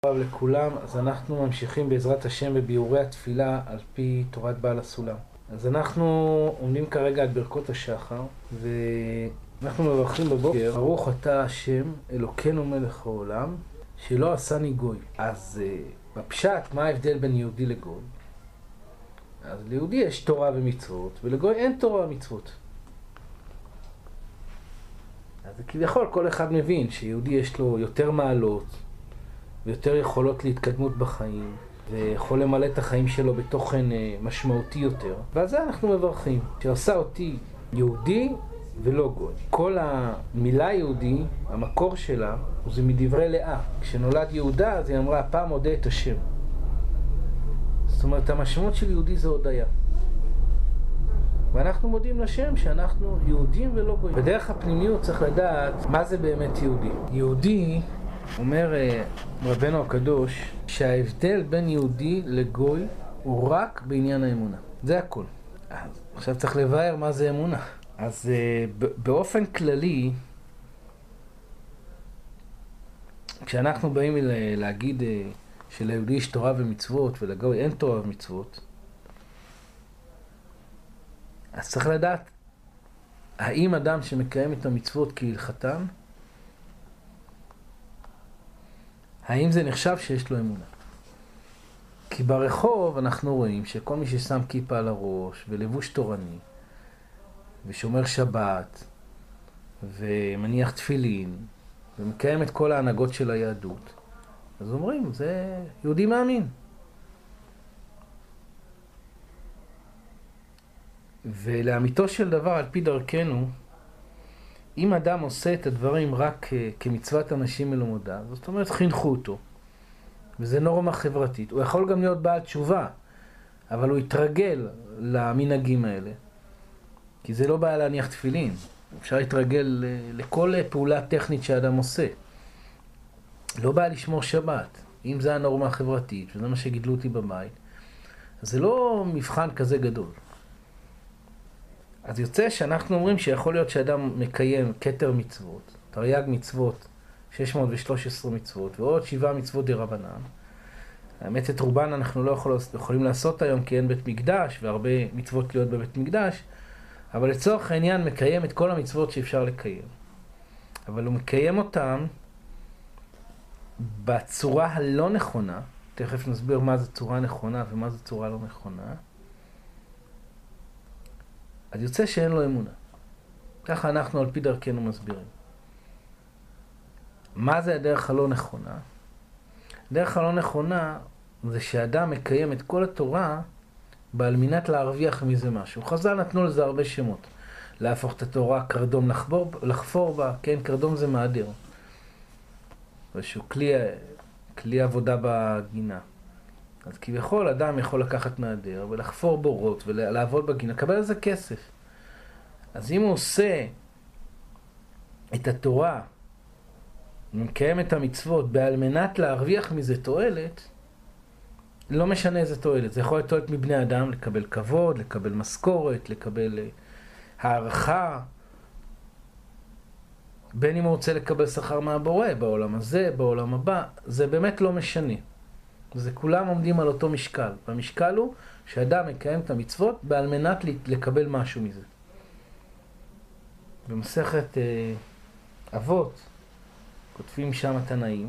טוב לכולם, אז אנחנו ממשיכים בעזרת השם בביאורי התפילה על פי תורת בעל הסולם. אז אנחנו עומדים כרגע על ברכות השחר, ואנחנו מברכים בבוקר, ברוך אתה השם, אלוקינו מלך העולם, שלא עשני גוי. אז בפשט, מה ההבדל בין יהודי לגוי? אז ליהודי יש תורה ומצוות, ולגוי אין תורה ומצוות. אז כביכול כל אחד מבין שיהודי יש לו יותר מעלות, ויותר יכולות להתקדמות בחיים, ויכול למלא את החיים שלו בתוכן משמעותי יותר. ועל זה אנחנו מברכים, שעשה אותי יהודי ולא גוי. כל המילה יהודי, המקור שלה, זה מדברי לאה. כשנולד יהודה, אז היא אמרה, הפעם מודה את השם. זאת אומרת, המשמעות של יהודי זה הודיה. ואנחנו מודים לשם שאנחנו יהודים ולא גויים. בדרך הפנימיות צריך לדעת מה זה באמת יהודי. יהודי, אומר רבנו הקדוש, שההבדל בין יהודי לגוי הוא רק בעניין האמונה. זה הכל. עכשיו צריך לבאר מה זה אמונה. אז באופן כללי, כשאנחנו באים להגיד שליהודי יש תורה ומצוות ולגוי אין תורה ומצוות, אז צריך לדעת האם אדם שמקיים את המצוות כהלכתן, האם זה נחשב שיש לו אמונה? כי ברחוב אנחנו רואים שכל מי ששם כיפה על הראש ולבוש תורני ושומר שבת ומניח תפילין ומקיים את כל ההנהגות של היהדות, אז אומרים, זה יהודי מאמין. ולאמיתו של דבר, על פי דרכנו, אם אדם עושה את הדברים רק כמצוות אנשים מלומדה, זאת אומרת חינכו אותו, וזה נורמה חברתית. הוא יכול גם להיות בעל תשובה, אבל הוא יתרגל למנהגים האלה, כי זה לא בעיה להניח תפילין. אפשר להתרגל לכל פעולה טכנית שאדם עושה. לא בעיה לשמור שבת, אם זה הנורמה החברתית, וזה מה שגידלו אותי בבית, אז זה לא מבחן כזה גדול. אז יוצא שאנחנו אומרים שיכול להיות שאדם מקיים כתר מצוות, תרי"ג מצוות, 613 מצוות, ועוד 7 מצוות דרבנן. האמת את רובן אנחנו לא יכולים לעשות היום כי אין בית מקדש, והרבה מצוות להיות בבית מקדש, אבל לצורך העניין מקיים את כל המצוות שאפשר לקיים. אבל הוא מקיים אותם בצורה הלא נכונה, תכף נסביר מה זה צורה נכונה ומה זה צורה לא נכונה, אז יוצא שאין לו אמונה. ככה אנחנו על פי דרכנו מסבירים. מה זה הדרך הלא נכונה? הדרך הלא נכונה זה שאדם מקיים את כל התורה על מנת להרוויח מזה משהו. חז"ל נתנו לזה הרבה שמות. להפוך את התורה קרדום לחפור בה, כן, קרדום זה מעדר. שהוא כלי עבודה בגינה. אז כביכול אדם יכול לקחת מעדר ולחפור בורות ולעבוד בגינה, לקבל על זה כסף. אז אם הוא עושה את התורה ומקיים את המצוות על מנת להרוויח מזה תועלת, לא משנה איזה תועלת. זה יכול להיות תועלת מבני אדם, לקבל כבוד, לקבל משכורת, לקבל הערכה. בין אם הוא רוצה לקבל שכר מהבורא בעולם הזה, בעולם הבא, זה באמת לא משנה. זה כולם עומדים על אותו משקל. והמשקל הוא שאדם מקיים את המצוות על מנת לקבל משהו מזה. במסכת אבות כותבים שם התנאים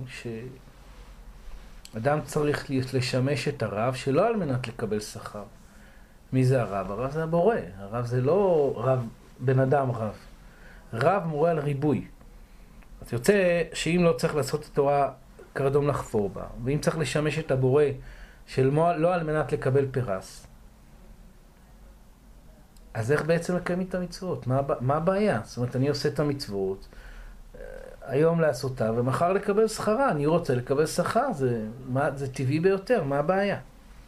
שאדם צריך לשמש את הרב שלא על מנת לקבל שכר. מי זה הרב? הרב זה הבורא. הרב זה לא רב, בן אדם רב. רב מורה על ריבוי. אז יוצא שאם לא צריך לעשות את התורה קרדום לחפור בה, ואם צריך לשמש את הבורא לא על מנת לקבל פרס, אז איך בעצם לקיים את המצוות? מה הבעיה? זאת אומרת, אני עושה את המצוות, היום לעשותה, ומחר לקבל שכרה. אני רוצה לקבל שכר, זה טבעי ביותר, מה הבעיה?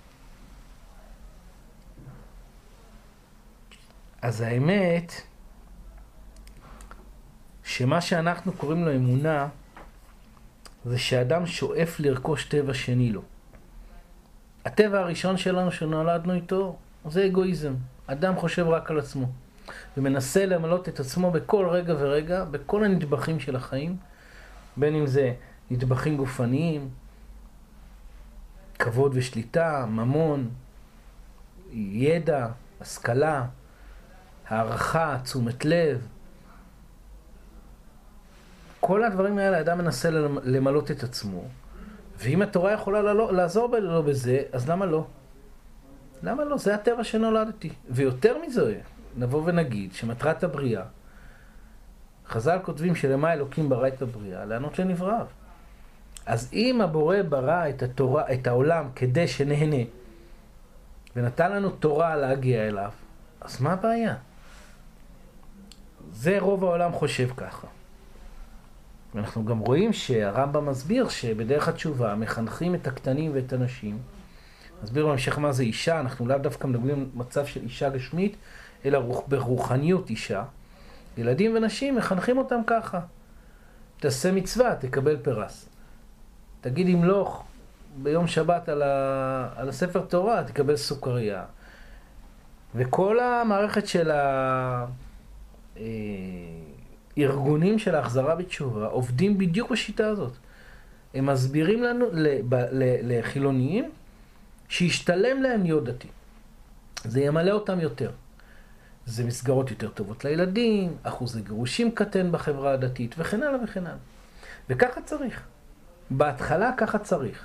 אז האמת, שמה שאנחנו קוראים לו אמונה, זה שאדם שואף לרכוש טבע שני לו. הטבע הראשון שלנו שנולדנו איתו, זה אגואיזם. אדם חושב רק על עצמו. ומנסה למלות את עצמו בכל רגע ורגע, בכל הנדבכים של החיים, בין אם זה נדבכים גופניים, כבוד ושליטה, ממון, ידע, השכלה, הערכה, תשומת לב. כל הדברים האלה האדם מנסה למלות את עצמו, ואם התורה יכולה לעזור לו בזה, אז למה לא? למה לא? זה הטבע שנולדתי. ויותר מזה, נבוא ונגיד שמטרת הבריאה, חז"ל כותבים שלמה אלוקים ברא את הבריאה, לענות לנבראיו. אז אם הבורא ברא את התורה, את העולם כדי שנהנה, ונתן לנו תורה להגיע אליו, אז מה הבעיה? זה רוב העולם חושב ככה. ואנחנו גם רואים שהרמב"ם מסביר שבדרך התשובה מחנכים את הקטנים ואת הנשים. מסביר בהמשך מה זה אישה, אנחנו לאו דווקא מדברים מצב של אישה גשמית, אלא ברוחניות אישה. ילדים ונשים מחנכים אותם ככה. תעשה מצווה, תקבל פרס. תגיד המלוך ביום שבת על הספר תורה, תקבל סוכריה. וכל המערכת של הארגונים של ההחזרה בתשובה עובדים בדיוק בשיטה הזאת. הם מסבירים לנו, לחילוניים, שישתלם להם להיות דתי. זה ימלא אותם יותר. זה מסגרות יותר טובות לילדים, אחוז הגירושים קטן בחברה הדתית, וכן הלאה וכן הלאה. וככה צריך. בהתחלה ככה צריך.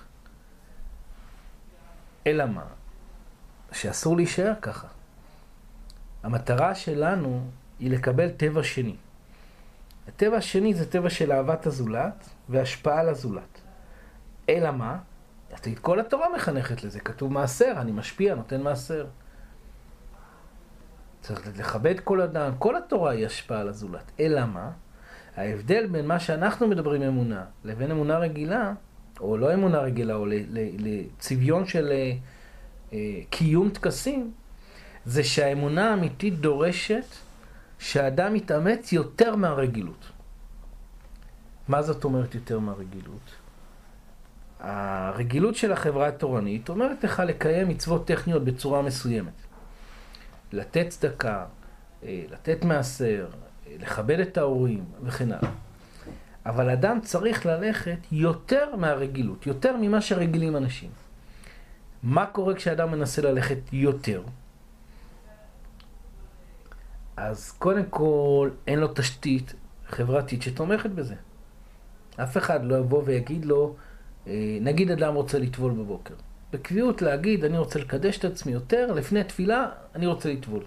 אלא מה? שאסור להישאר ככה. המטרה שלנו היא לקבל טבע שני. הטבע השני זה טבע של אהבת הזולת והשפעה על הזולת. אלא מה? כל התורה מחנכת לזה. כתוב מעשר, אני משפיע, נותן מעשר. צריך לכבד כל אדם, כל התורה היא השפעה על הזולת. אלא מה? ההבדל בין מה שאנחנו מדברים אמונה לבין אמונה רגילה, או לא אמונה רגילה, או לצביון של קיום טקסים, זה שהאמונה האמיתית דורשת שהאדם יתאמץ יותר מהרגילות. מה זאת אומרת יותר מהרגילות? הרגילות של החברה התורנית אומרת לך לקיים מצוות טכניות בצורה מסוימת. לתת צדקה, לתת מעשר, לכבד את ההורים וכן הלאה. אבל אדם צריך ללכת יותר מהרגילות, יותר ממה שרגילים אנשים. מה קורה כשאדם מנסה ללכת יותר? אז קודם כל אין לו תשתית חברתית שתומכת בזה. אף אחד לא יבוא ויגיד לו, נגיד אדם רוצה לטבול בבוקר. בקביעות להגיד, אני לקדש את עצמי יותר, לפני תפילה אני רוצה לטבול.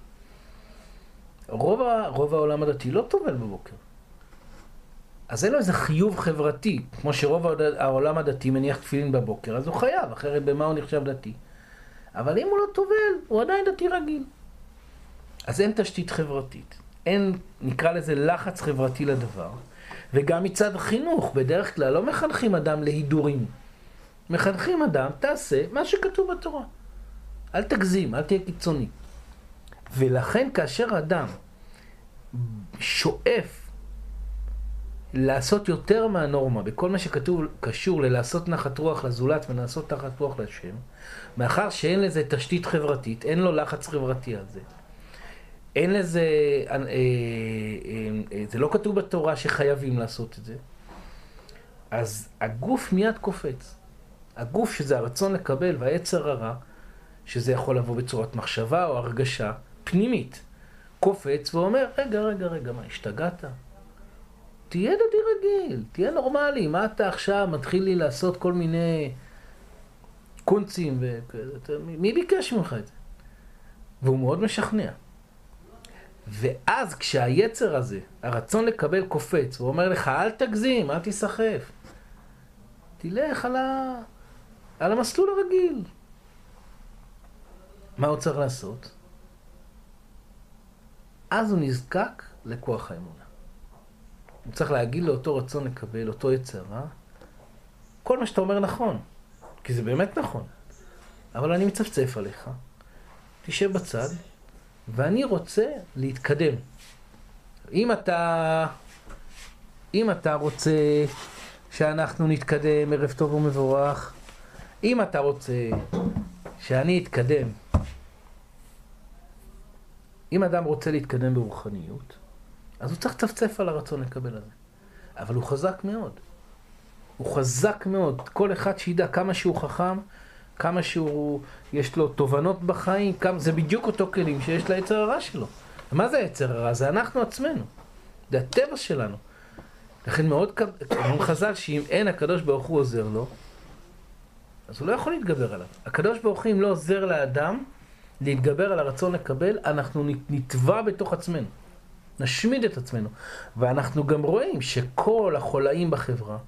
רוב העולם הדתי לא טובל בבוקר. אז אין לו איזה חיוב חברתי, כמו שרוב העולם הדתי מניח תפילין בבוקר, אז הוא חייב, אחרת במה הוא נחשב דתי. אבל אם הוא לא טובל, הוא עדיין דתי רגיל. אז אין תשתית חברתית. אין, נקרא לזה לחץ חברתי לדבר. וגם מצד החינוך, בדרך כלל לא מחנכים אדם להידורים. מחנכים אדם, תעשה מה שכתוב בתורה. אל תגזים, אל תהיה קיצוני. ולכן כאשר אדם שואף לעשות יותר מהנורמה, בכל מה שכתוב קשור ללעשות נחת רוח לזולת ולעשות נחת רוח לשם, מאחר שאין לזה תשתית חברתית, אין לו לחץ חברתי על זה. אין לזה, זה לא כתוב בתורה שחייבים לעשות את זה. אז הגוף מיד קופץ. הגוף שזה הרצון לקבל והיצר הרע, שזה יכול לבוא בצורת מחשבה או הרגשה פנימית, קופץ ואומר, רגע, מה, השתגעת? תהיה דתי רגיל, תהיה נורמלי, מה אתה עכשיו מתחיל לי לעשות כל מיני קונצים מי ביקש ממך את זה? והוא מאוד משכנע. ואז כשהיצר הזה, הרצון לקבל קופץ, הוא אומר לך, אל תגזים, אל תסחף. תלך על המסלול הרגיל. מה הוא צריך לעשות? אז הוא נזקק לכוח האמונה. הוא צריך להגיד לאותו רצון לקבל, אותו יצר, כל מה שאתה אומר נכון, כי זה באמת נכון. אבל אני מצפצף עליך, תשב בצד, ואני רוצה להתקדם. אם אתה רוצה שאנחנו נתקדם, ערב טוב ומבורך, אם אתה רוצה שאני אתקדם, אם אדם רוצה להתקדם ברוחניות, אז הוא צריך לצפצף על הרצון לקבל הזה. אבל הוא חזק מאוד. הוא חזק מאוד. כל אחד שידע כמה שהוא חכם, כמה שהוא, יש לו תובנות בחיים, זה בדיוק אותו כלים שיש ליצר הרע שלו. מה זה היצר הרע? זה אנחנו עצמנו. זה הטבע שלנו. לכן מאוד חז"ל שאם אין הקדוש ברוך הוא עוזר לו, אז הוא לא יכול להתגבר עליו. הקדוש ברוך הוא אם לא עוזר לאדם להתגבר על הרצון לקבל, אנחנו נטבע בתוך עצמנו. נשמיד את עצמנו. ואנחנו גם רואים שכל החולאים בחברה,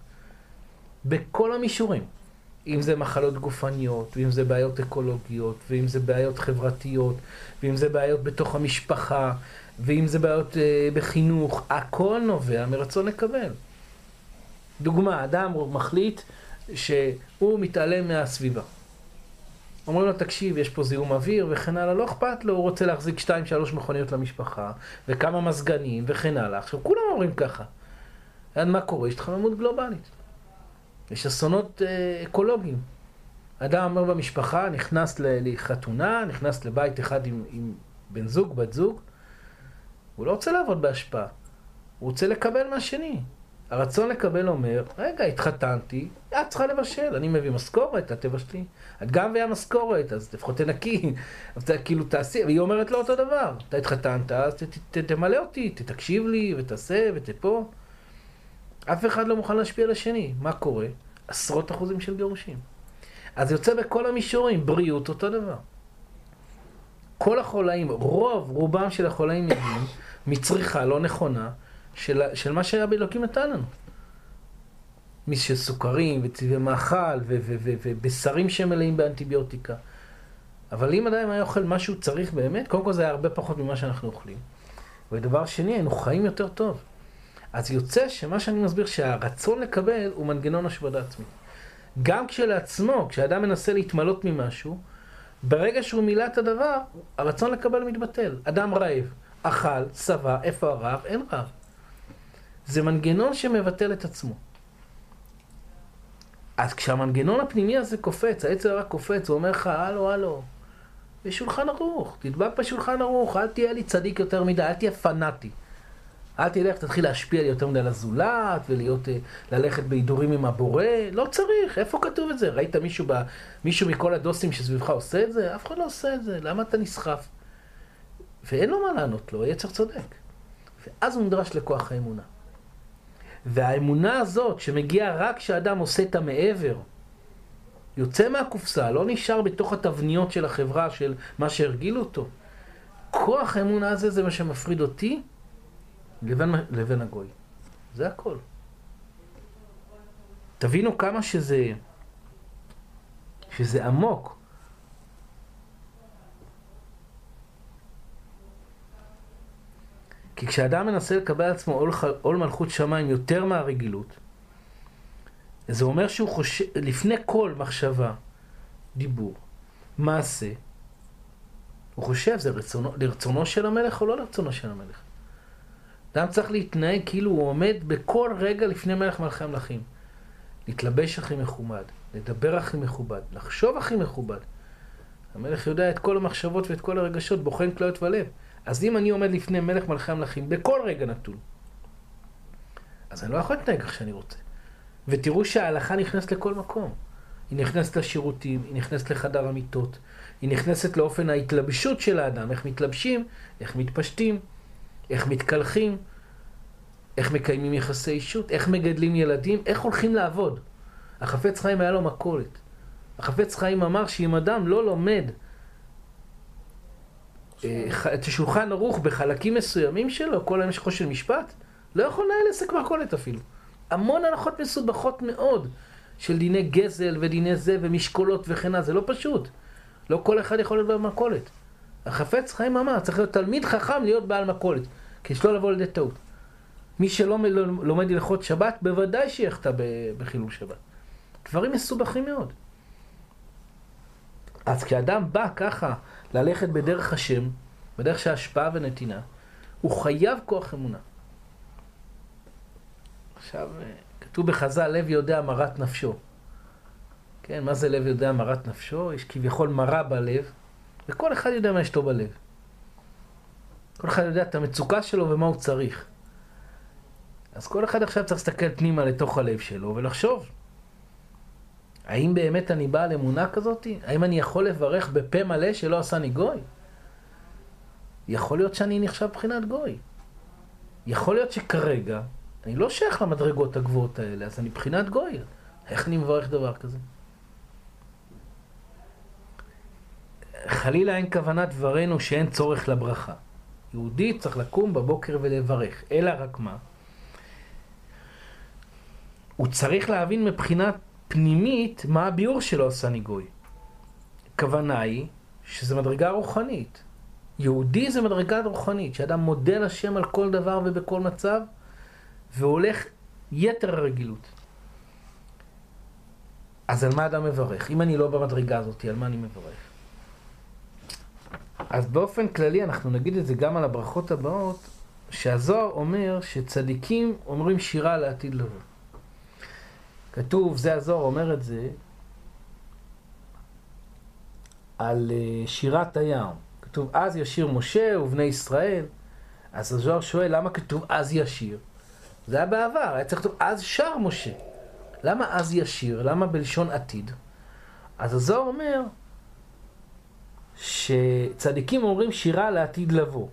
בכל המישורים, אם זה מחלות גופניות, ואם זה בעיות אקולוגיות, ואם זה בעיות חברתיות, ואם זה בעיות בתוך המשפחה, ואם זה בעיות בחינוך, הכל נובע מרצון לקבל. דוגמה, אדם מחליט שהוא מתעלם מהסביבה. אומרים לו, תקשיב, יש פה זיהום אוויר וכן הלאה, לא אכפת לו, הוא רוצה להחזיק 2-3 מכוניות למשפחה, וכמה מזגנים וכן הלאה. עכשיו, כולם אומרים ככה. מה קורה? יש התחממות גלובלית. יש אסונות אקולוגיים. אדם אומר במשפחה, נכנס לחתונה, נכנס לבית אחד עם בן זוג, בת זוג, הוא לא רוצה לעבוד בהשפעה, הוא רוצה לקבל מהשני. הרצון לקבל אומר, רגע, התחתנתי, את צריכה לבשל, אני מביא משכורת, את תבשלי. את גם מביאה משכורת, אז לפחות תנקי, אז כאילו תעשי, והיא אומרת לו אותו דבר. אתה התחתנת, אז תמלא אותי, תקשיב לי, ותעשה, ותפה. אף אחד לא מוכן להשפיע על השני. מה קורה? 10% של גירושים. אז יוצא בכל המישורים, בריאות אותו דבר. כל החולאים, רובם של החולאים מגיעים מצריכה לא נכונה של מה שהיה באלוקים נתן לנו. של סוכרים וצבעי מאכל ובשרים שמלאים באנטיביוטיקה. אבל אם עדיין היה אוכל משהו צריך באמת, קודם כל זה היה הרבה פחות ממה שאנחנו אוכלים. ודבר שני, היינו חיים יותר טוב. אז יוצא שמה שאני מסביר שהרצון לקבל הוא מנגנון השמדה עצמית. גם כשלעצמו, כשאדם מנסה להתמלות ממשהו, ברגע שהוא מילא את הדבר, הרצון לקבל מתבטל. אדם רעב, אכל, שבע, איפה הרעב? אין רעב. זה מנגנון שמבטל את עצמו. אז כשהמנגנון הפנימי הזה קופץ, היצר הרע קופץ, הוא אומר לך, הלו, יש שולחן ערוך, תדבק בשולחן ערוך, אל תהיה לי צדיק יותר מדי, אל תהיה פנאטי. אל תלך, תתחיל להשפיע יותר מדי על הזולת, ללכת בהידורים עם הבורא, לא צריך, איפה כתוב את זה? ראית מישהו מכל הדוסים שסביבך עושה את זה? אף אחד לא עושה את זה, למה אתה נסחף? ואין לו מה לענות לו, היצר צודק. ואז הוא נדרש לכוח האמונה. והאמונה הזאת שמגיעה רק כשאדם עושה את המעבר, יוצא מהקופסה, לא נשאר בתוך התבניות של החברה, של מה שהרגילו אותו. כוח האמונה הזה זה מה שמפריד אותי לבין הגוי. זה הכל. תבינו כמה שזה עמוק. כי כשאדם מנסה לקבל על עצמו עול מלכות שמיים יותר מהרגילות, זה אומר שהוא חושב, לפני כל מחשבה, דיבור, מעשה, הוא חושב, זה לרצונו של המלך או לא לרצונו של המלך. אדם צריך להתנהג כאילו הוא עומד בכל רגע לפני מלך מלכי המלכים. להתלבש הכי מכובד, לדבר הכי מכובד, לחשוב הכי מכובד. המלך יודע את כל המחשבות ואת כל הרגשות, בוחן כליות ולב. אז אם אני עומד לפני מלך מלכי המלכים בכל רגע נתון, אז אני לא יכול להתנהג איך שאני רוצה. ותראו שההלכה נכנסת לכל מקום. היא נכנסת לשירותים, היא נכנסת לחדר המיטות, היא נכנסת לאופן ההתלבשות של האדם, איך מתלבשים, איך מתפשטים, איך מתקלחים, איך מקיימים יחסי אישות, איך מגדלים ילדים, איך הולכים לעבוד. החפץ חיים היה לו מכולת. החפץ חיים אמר שאם אדם לא לומד את השולחן ערוך בחלקים מסוימים שלו, כל המשכו של משפט, לא יכול לנהל עסק מכולת אפילו. המון הלכות מסובכות מאוד של דיני גזל ודיני זה ומשקולות וכן, זה לא פשוט. לא כל אחד יכול להיות בעל מכולת. החפץ חיים אמר, צריך להיות תלמיד חכם להיות בעל מכולת, כי יש לא לבוא לידי טעות. מי שלא לומד הלכות שבת, בוודאי שיחטא בחילול שבת. דברים מסובכים מאוד. אז כשאדם בא ככה ללכת בדרך השם, בדרך שהשפעה ונתינה, הוא חייב כוח אמונה. עכשיו, כתוב בחז"ל, לב יודע מרת נפשו. כן, מה זה לב יודע מרת נפשו? יש כביכול מרה בלב, וכל אחד יודע מה יש לו בלב. כל אחד יודע את המצוקה שלו ומה הוא צריך. אז כל אחד עכשיו צריך להסתכל פנימה לתוך הלב שלו ולחשוב. האם באמת אני בעל אמונה כזאת? האם אני יכול לברך בפה מלא שלא עשני גוי? יכול להיות שאני נחשב בחינת גוי. יכול להיות שכרגע אני לא שייך למדרגות הגבוהות האלה, אז אני בחינת גוי. איך אני מברך דבר כזה? חלילה אין כוונת דברנו שאין צורך לברכה. יהודי צריך לקום בבוקר ולברך, אלא רק מה? הוא צריך להבין מבחינת פנימית מה הביאור שלו עשני גוי. הכוונה היא שזה מדרגה רוחנית. יהודי זה מדרגה רוחנית, שאדם מודה לשם על כל דבר ובכל מצב, והולך יתר הרגילות. אז על מה אדם מברך? אם אני לא במדרגה הזאת, על מה אני מברך? אז באופן כללי אנחנו נגיד את זה גם על הברכות הבאות, שהזוהר אומר שצדיקים אומרים שירה לעתיד לבוא. כתוב, זה הזוהר אומר את זה, על שירת הים. כתוב, אז ישיר משה ובני ישראל. אז הזוהר שואל, למה כתוב אז ישיר? זה היה בעבר, היה צריך לכתוב, אז שר משה. למה אז ישיר? למה בלשון עתיד? אז הזוהר אומר, שצדיקים אומרים שירה לעתיד לבוא.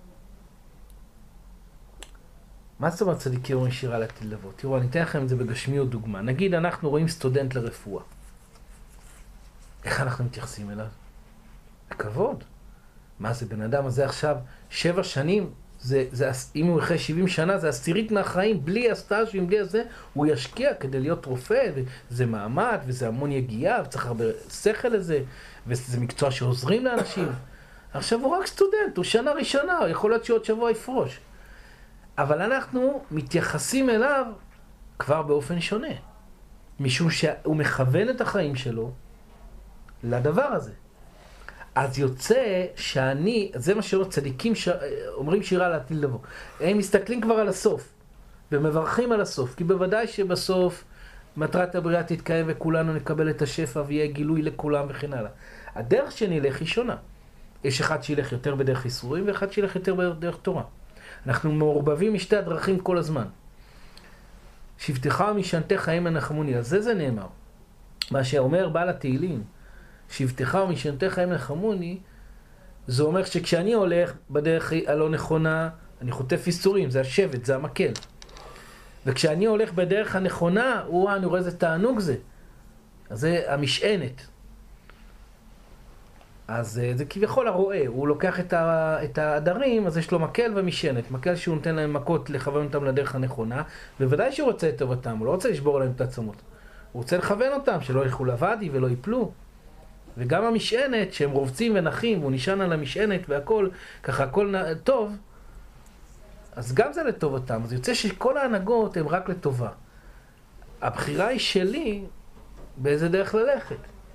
מה זאת אומרת צדיקים אומרים שירה לעתיד לבוא? תראו, אני אתן לכם את זה בגשמיות דוגמה. נגיד אנחנו רואים סטודנט לרפואה. איך אנחנו מתייחסים אליו? בכבוד. מה זה, בן אדם הזה עכשיו 7 שנים, אם הוא אחרי 70 שנה, זה 10 מהחיים, בלי הסטאז'ים, בלי הזה, הוא ישקיע כדי להיות רופא, וזה מעמד, וזה המון יגיעה, וצריך הרבה שכל לזה, וזה מקצוע שעוזרים לאנשים. עכשיו הוא רק סטודנט, הוא שנה ראשונה, הוא יכול להיות שעוד שבוע יפרוש. אבל אנחנו מתייחסים אליו כבר באופן שונה. משום שהוא מכוון את החיים שלו לדבר הזה. אז יוצא שאני, זה מה שאומרים צדיקים אומרים שירה לעתיד לבוא. הם מסתכלים כבר על הסוף, ומברכים על הסוף, כי בוודאי שבסוף מטרת הבריאה תתקיים וכולנו נקבל את השפע ויהיה גילוי לכולם וכן הלאה. הדרך שנלך היא שונה. יש אחד שילך יותר בדרך ייסורים ואחד שילך יותר בדרך תורה. אנחנו מעורבבים משתי הדרכים כל הזמן. שבתך ומשענתך הם ינחמוני. אז זה נאמר. מה שאומר בעל התהילים, שבתך ומשענתך הם ינחמוני, זה אומר שכשאני הולך בדרך הלא נכונה, אני חוטף ייסורים, זה השבט, זה המקל. וכשאני הולך בדרך הנכונה, אני רואה איזה תענוג זה. אז זה המשענת. אז זה כביכול הרואה, הוא לוקח את העדרים, אז יש לו מקל ומשענת. מקל שהוא נותן להם מכות לכוון אותם לדרך הנכונה, בוודאי שהוא רוצה את טובתם, הוא לא רוצה לשבור להם את העצמות. הוא רוצה לכוון אותם, שלא ילכו לוואדי ולא ייפלו. וגם המשענת, שהם רובצים ונחים, והוא נשען על המשענת והכל, ככה הכל טוב, אז גם זה לטובתם. אז יוצא שכל ההנהגות הן רק לטובה. הבחירה היא שלי באיזה דרך ללכת.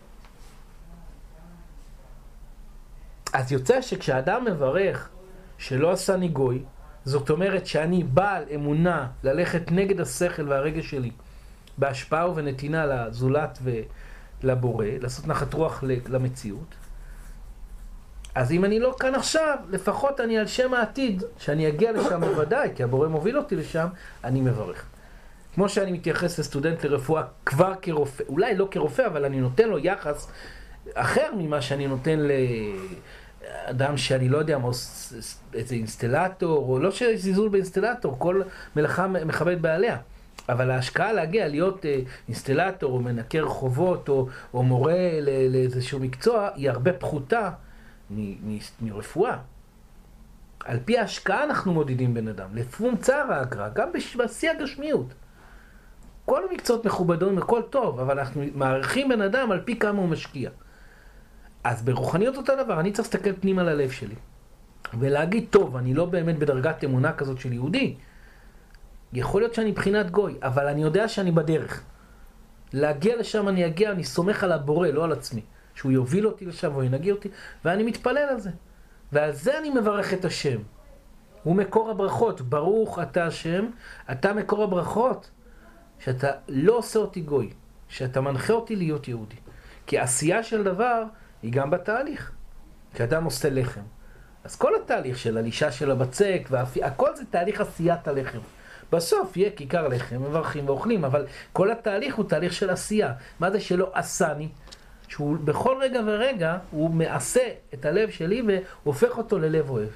אז יוצא שכשאדם מברך שלא עשני גוי, זאת אומרת שאני בעל אמונה ללכת נגד השכל והרגש שלי, בהשפעה ובנתינה לזולת ולבורא, לעשות נחת רוח למציאות. אז אם אני לא כאן עכשיו, לפחות אני על שם העתיד, שאני אגיע לשם בוודאי, כי הבורא מוביל אותי לשם, אני מברך. כמו שאני מתייחס לסטודנט לרפואה כבר כרופא, אולי לא כרופא, אבל אני נותן לו יחס אחר ממה שאני נותן לאדם שאני לא יודע, איזה אינסטלטור, או לא שזיזול באינסטלטור, כל מלאכה מכבד בעליה. אבל ההשקעה להגיע להיות אינסטלטור, או מנקר חובות, או מורה לאיזשהו מקצוע, היא הרבה פחותה מרפואה. על פי ההשקעה אנחנו מודדים בן אדם, לפום צער האגרה, גם בשיא הגשמיות. כל המקצועות מכובדות, הכל טוב, אבל אנחנו מעריכים בן אדם על פי כמה הוא משקיע. אז ברוחניות אותו דבר, אני צריך להסתכל פנימה ללב שלי. ולהגיד, טוב, אני לא באמת בדרגת אמונה כזאת של יהודי. יכול להיות שאני בחינת גוי, אבל אני יודע שאני בדרך. להגיע לשם אני אגיע, אני סומך על הבורא, לא על עצמי. שהוא יוביל אותי לשם, הוא ינגיע אותי, ואני מתפלל על זה. ועל זה אני מברך את השם. הוא מקור הברכות. ברוך אתה השם, אתה מקור הברכות. שאתה לא עושה אותי גוי, שאתה מנחה אותי להיות יהודי. כי עשייה של דבר היא גם בתהליך. כשאדם עושה לחם. אז כל התהליך של הלישה של הבצק, הכל זה תהליך עשיית הלחם. בסוף יהיה כיכר לחם, מברכים ואוכלים, אבל כל התהליך הוא תהליך של עשייה. מה זה שלא עשני? שהוא בכל רגע ורגע הוא מעשה את הלב שלי והופך אותו ללב אוהב.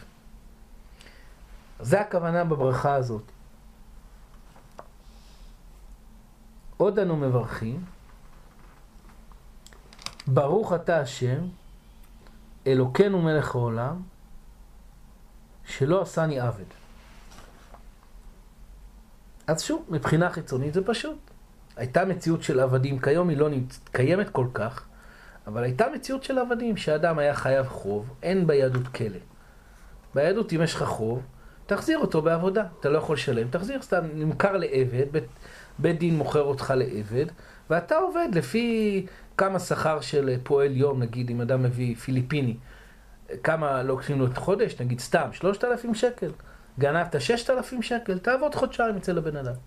זה הכוונה בברכה הזאת. עוד אנו מברכים, ברוך אתה השם, אלוקינו מלך העולם, שלא עשני עבד. אז שוב, מבחינה חיצונית זה פשוט. הייתה מציאות של עבדים, כיום היא לא קיימת כל כך, אבל הייתה מציאות של עבדים, שאדם היה חייב חוב, אין ביהדות כלא. ביהדות אם יש לך חוב, תחזיר אותו בעבודה, אתה לא יכול לשלם, תחזיר, סתם נמכר לעבד, בית דין מוכר אותך לעבד, ואתה עובד לפי כמה שכר של פועל יום, נגיד אם אדם מביא פיליפיני, כמה לוקחים לו את חודש, נגיד סתם 3,000 שקל, גנבת 6,000 שקל, תעבוד חודשיים אצל הבן אדם.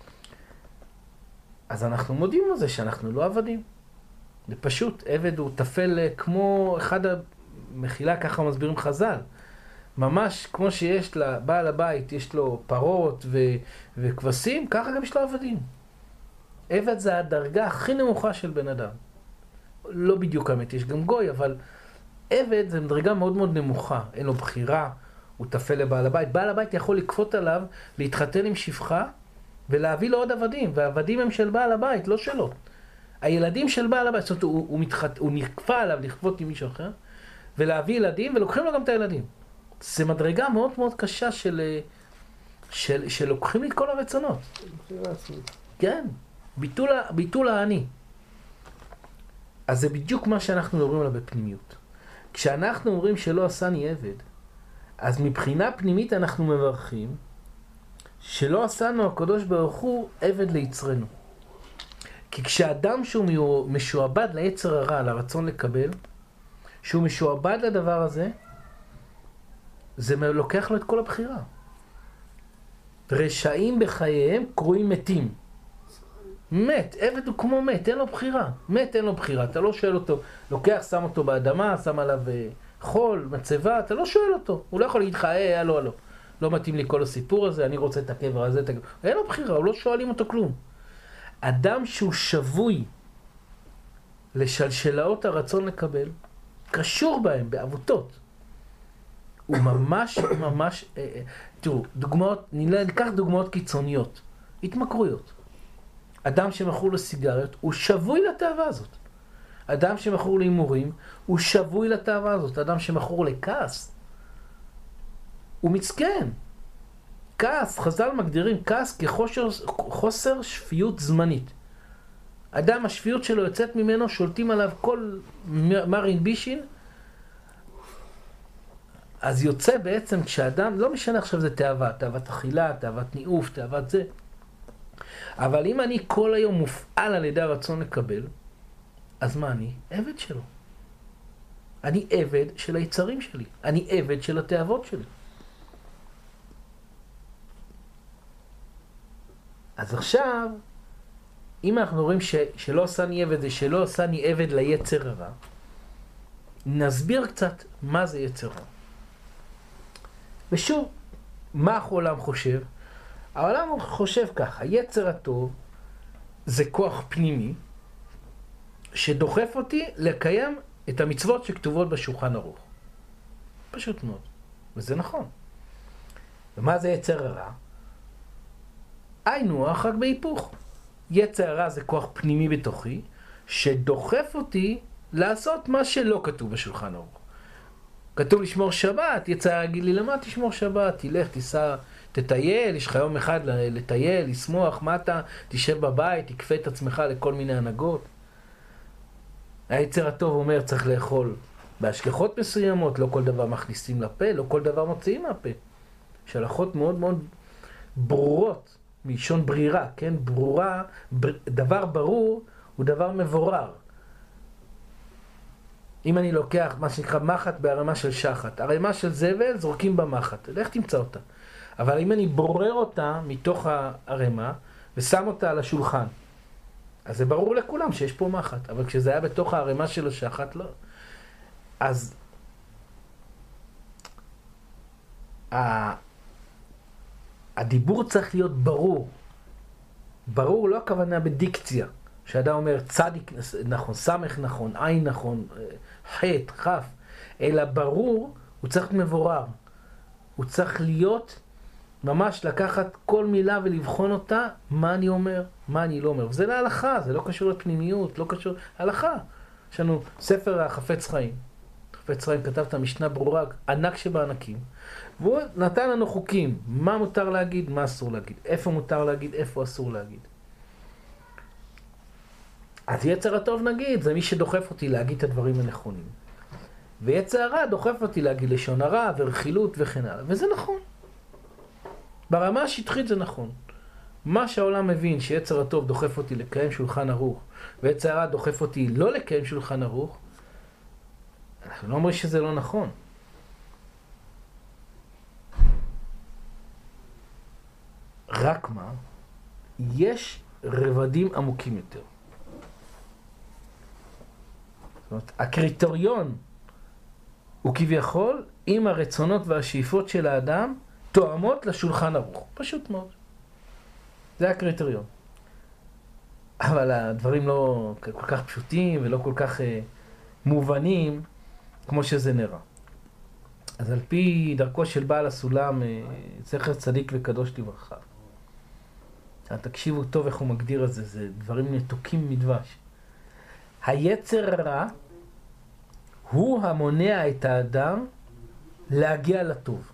אז אנחנו מודים על זה שאנחנו לא עבדים. זה פשוט, עבד הוא תפל כמו אחד המחילה, ככה מסבירים חז"ל. ממש כמו שיש לבעל הבית, יש לו פרות וכבשים, ככה גם יש לו עבדים. עבד זה הדרגה הכי נמוכה של בן אדם. לא בדיוק האמת, יש גם גוי, אבל עבד זה דרגה מאוד מאוד נמוכה. אין לו בחירה, הוא תפל לבעל הבית. בעל הבית יכול לקפות עליו, להתחתן עם שפחה, ולהביא לו עוד עבדים. והעבדים הם של בעל הבית, לא שלו. הילדים של בעל הבית, זאת אומרת, הוא נכפה עליו לכפות עם מישהו אחר, ולהביא ילדים, ולוקחים לו גם את הילדים. זה מדרגה מאוד מאוד קשה שלוקחים לי את כל הרצונות. כן, ביטול העני. אז זה בדיוק מה שאנחנו מדברים עליו בפנימיות. כשאנחנו אומרים שלא עשני עבד, אז מבחינה פנימית אנחנו מברכים שלא עשנו הקדוש ברוך הוא עבד ליצרנו. כי כשאדם שהוא משועבד ליצר הרע, לרצון לקבל, שהוא משועבד לדבר הזה, זה לוקח לו את כל הבחירה. רשעים בחייהם קרויים מתים. מת, עבד הוא כמו מת, אין לו בחירה. מת אין לו בחירה, אתה לא שואל אותו, לוקח, שם אותו באדמה, שם עליו חול, מצבה, אתה לא שואל אותו. הוא לא יכול להגיד לך, הלו, לא מתאים לי כל הסיפור הזה, אני רוצה את הקבר הזה, אין לו בחירה, הוא לא שואלים אותו כלום. אדם שהוא שבוי לשלשלאות הרצון לקבל, קשור בהם, בעבותות. הוא ממש, תראו, ניקח דוגמאות קיצוניות, התמכרויות. אדם שמכור לסיגריות, הוא שבוי לתאווה הזאת. אדם שמכור להימורים, הוא שבוי לתאווה הזאת. אדם שמכור לכעס, הוא מסכן. כעס, חז"ל מגדירים כעס כחוסר שפיות זמנית. אדם, השפיות שלו יוצאת ממנו, שולטים עליו כל מרין בישין, אז יוצא בעצם כשאדם, לא משנה עכשיו זה תאווה, תאוות אכילה, תאוות ניאוף, תאוות זה. אבל אם אני כל היום מופעל על ידי הרצון לקבל, אז מה אני? עבד שלו. אני עבד של היצרים שלי. אני עבד של התאוות שלי. אז עכשיו, אם אנחנו רואים שלא עשני עבד זה שלא עשני עבד ליצר הרע, נסביר קצת מה זה יצר רע. ושוב, מה העולם חושב? העולם חושב ככה, יצר הטוב זה כוח פנימי שדוחף אותי לקיים את המצוות שכתובות בשולחן ערוך. פשוט מאוד, וזה נכון. ומה זה יצר הרע? היינו הך רק בהיפוך. יצר הרע זה כוח פנימי בתוכי שדוחף אותי לעשות מה שלא כתוב בשולחן ערוך. כתוב לשמור שבת, יצא להגיד לי, למה תשמור שבת? תלך, תיסע, תטייל, יש לך יום אחד לטייל, לשמוח, מה אתה? תשב בבית, תקפה את עצמך לכל מיני הנהגות. היצר הטוב אומר, צריך לאכול בהשגחות מסוימות, לא כל דבר מכניסים לפה, לא כל דבר מוציאים מהפה. יש הלכות מאוד מאוד ברורות, מלשון ברירה, כן? ברורה, דבר ברור הוא דבר מבורר. אם אני לוקח מה שנקרא מחט בערימה של שחת, ערימה של זבל זורקים במחט, איך תמצא אותה? אבל אם אני בורר אותה מתוך הערימה ושם אותה על השולחן, אז זה ברור לכולם שיש פה מחט, אבל כשזה היה בתוך הערימה של השחת, לא. אז הדיבור צריך להיות ברור. ברור לא הכוונה בדיקציה, שאדם אומר צדיק נכון, סמך נכון, עין נכון, חטא, חף, אלא ברור, הוא צריך להיות מבורר. הוא צריך להיות, ממש לקחת כל מילה ולבחון אותה, מה אני אומר, מה אני לא אומר. וזה להלכה, זה לא קשור לפנימיות, לא קשור, הלכה. יש לנו ספר החפץ חיים. חפץ חיים כתב את המשנה ברורה, ענק שבענקים. והוא נתן לנו חוקים, מה מותר להגיד, מה אסור להגיד, איפה מותר להגיד, איפה אסור להגיד. אז יצר הטוב נגיד, זה מי שדוחף אותי להגיד את הדברים הנכונים. ויצר הרע דוחף אותי להגיד לשון הרע ורכילות וכן הלאה. וזה נכון. ברמה השטחית זה נכון. מה שהעולם מבין שיצר הטוב דוחף אותי לקיים שולחן ערוך, ויצר הרע דוחף אותי לא לקיים שולחן ערוך, אנחנו לא אומרים שזה לא נכון. רק מה? יש רבדים עמוקים יותר. זאת אומרת, הקריטריון הוא כביכול אם הרצונות והשאיפות של האדם תואמות לשולחן ערוך. פשוט מאוד. זה הקריטריון. אבל הדברים לא כל כך פשוטים ולא כל כך מובנים כמו שזה נראה. אז על פי דרכו של בעל הסולם, זכר צדיק וקדוש לברכה. תקשיבו טוב איך הוא מגדיר את זה, זה דברים נתוקים מדבש. היצר הרע הוא המונע את האדם להגיע לטוב.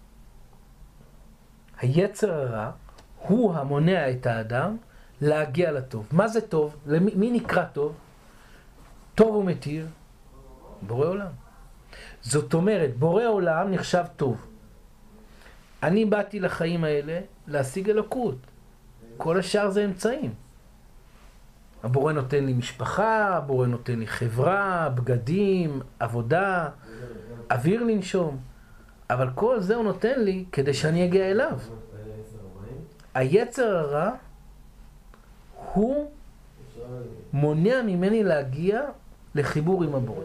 היצר הרע הוא המונע את האדם להגיע לטוב. מה זה טוב? מי נקרא טוב? טוב ומתיר? בורא עולם. זאת אומרת, בורא עולם נחשב טוב. אני באתי לחיים האלה להשיג אלוקות. כל השאר זה אמצעים. הבורא נותן לי משפחה, הבורא נותן לי חברה, בגדים, עבודה, אוויר לנשום. אבל כל זה הוא נותן לי כדי שאני אגיע אליו. היצר הרע הוא מונע ממני להגיע לחיבור עם הבורא.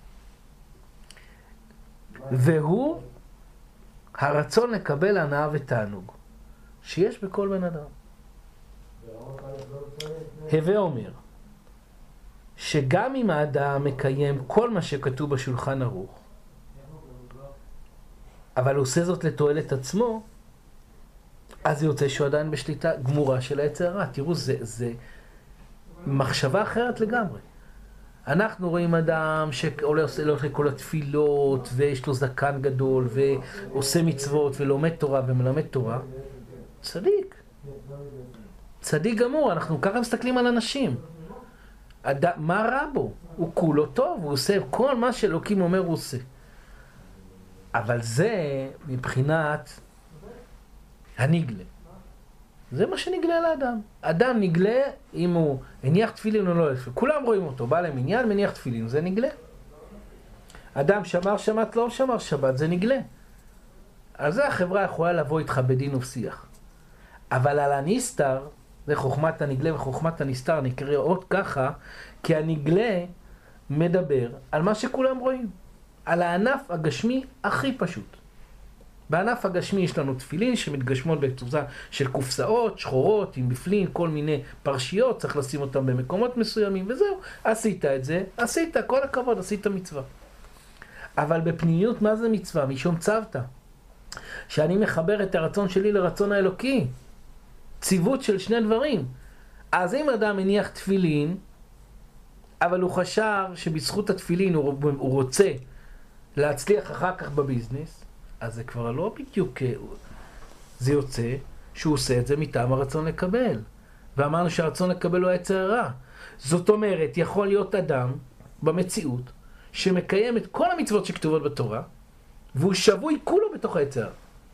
והוא הרצון לקבל הנאה ותענוג שיש בכל בן אדם. הווה אומר שגם אם האדם מקיים כל מה שכתוב בשולחן ערוך, אבל הוא עושה זאת לתועלת עצמו, אז זה יוצא שהוא עדיין בשליטה גמורה של היצר הרע. תראו, זה מחשבה אחרת לגמרי. אנחנו רואים אדם שהולך לכל התפילות, ויש לו זקן גדול, ועושה מצוות, ולומד תורה ומלמד תורה. צדיק. צדיק גמור, אנחנו ככה מסתכלים על אנשים. מה רע בו? הוא כולו טוב, הוא עושה כל מה שאלוקים אומר הוא עושה. אבל זה מבחינת הנגלה. זה מה שנגלה על האדם. אדם נגלה אם הוא הניח תפילין או לא. כולם רואים אותו, בא להם עניין, מניח תפילין, זה נגלה. אדם שמר שבת, לא שמר שבת, זה נגלה. אז זה החברה יכולה לבוא איתך בדין ובשיח. אבל על הנסתר, זה חוכמת הנגלה וחוכמת הנסתר, נקרא עוד ככה, כי הנגלה מדבר על מה שכולם רואים. על הענף הגשמי הכי פשוט. בענף הגשמי יש לנו תפילין שמתגשמות בצורה של קופסאות, שחורות, עם בפלין, כל מיני פרשיות, צריך לשים אותם במקומות מסוימים, וזהו. עשית את זה, עשית, כל הכבוד, עשית מצווה. אבל בפנימיות מה זה מצווה? משום צוותא. שאני מחבר את הרצון שלי לרצון האלוקי. ציוות של שני דברים. אז אם אדם מניח תפילין, אבל הוא חשב שבזכות התפילין הוא רוצה להצליח אחר כך בביזנס, אז זה כבר לא בדיוק, זה יוצא שהוא עושה את זה מטעם הרצון לקבל. ואמרנו שהרצון לקבל הוא היצר הרע. זאת אומרת, יכול להיות אדם במציאות שמקיים את כל המצוות שכתובות בתורה, והוא שבוי כולו בתוך היצר.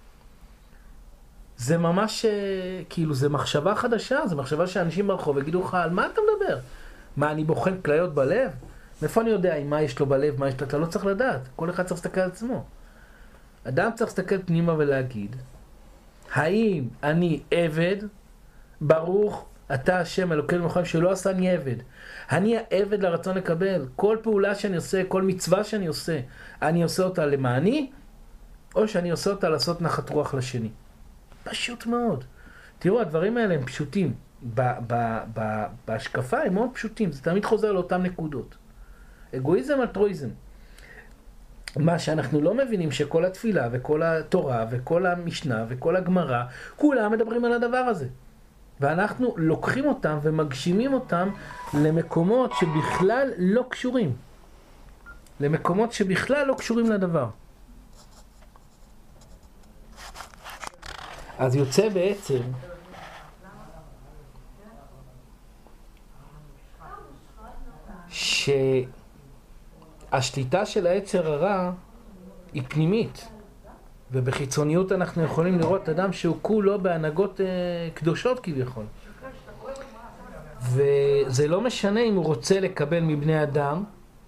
זה ממש, כאילו, זה מחשבה חדשה, זה מחשבה שאנשים ברחוב יגידו לך, על מה אתה מדבר? מה, אני בוחן כליות בלב? מאיפה אני יודע מה יש לו בלב, מה יש לו? אתה לא צריך לדעת. כל אחד צריך להסתכל על עצמו. אדם צריך להסתכל פנימה ולהגיד, האם אני עבד? ברוך אתה השם אלוקינו מלכנו שלא עשה אני עבד. אני העבד לרצון לקבל. כל פעולה שאני עושה, כל מצווה שאני עושה, אני עושה אותה למעני, או שאני עושה אותה לעשות נחת רוח לשני. פשוט מאוד. תראו, הדברים האלה הם פשוטים. בהשקפה הם מאוד פשוטים, זה תמיד חוזר לאותן נקודות. אגואיזם, אלטרואיזם. מה שאנחנו לא מבינים שכל התפילה וכל התורה וכל המשנה וכל הגמרא, כולם מדברים על הדבר הזה. ואנחנו לוקחים אותם ומגשימים אותם למקומות שבכלל לא קשורים. למקומות שבכלל לא קשורים לדבר. אז יוצא בעצם שהשליטה של היצר הרע היא פנימית, ובחיצוניות אנחנו יכולים לראות אדם שהוא כולו בהנהגות קדושות כביכול, וזה לא משנה אם הוא רוצה לקבל מבני אדם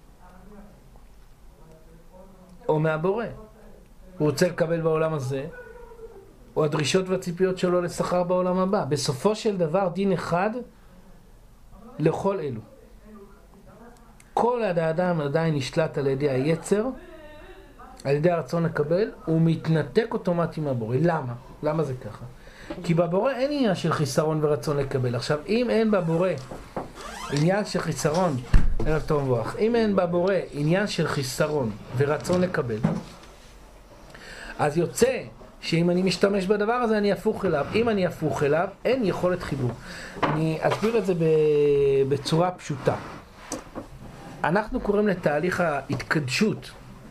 או מהבורא. הוא רוצה לקבל בעולם הזה, או הדרישות והציפיות שלו לשכר בעולם הבא. בסופו של דבר דין אחד לכל אלו. כל האדם עדיין נשלט על ידי היצר, על ידי הרצון לקבל, הוא מתנתק אוטומטי מהבורא. למה? למה זה ככה? כי בבורא אין עניין של חיסרון ורצון לקבל. עכשיו, אם אין בבורא עניין של חיסרון, ערב טוב מבורך, אם אין בבורא עניין של חיסרון ורצון לקבל, אז יוצא שאם אני משתמש בדבר הזה אני הפוך אליו. אם אני הפוך אליו, אין יכולת חיבור. אני אסביר את זה בצורה פשוטה. אנחנו קוראים לתהליך ההתקדשות,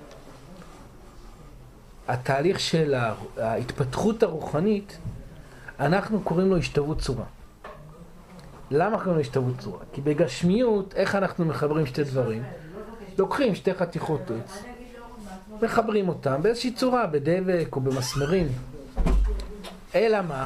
התהליך של ההתפתחות הרוחנית, אנחנו קוראים לו השתוות צורה. למה קוראים לו השתוות צורה? כי בגשמיות, איך אנחנו מחברים שתי דברים? לוקחים שתי חתיכות עץ, מחברים אותם באיזושהי צורה, בדבק או במסמרים. אלא מה?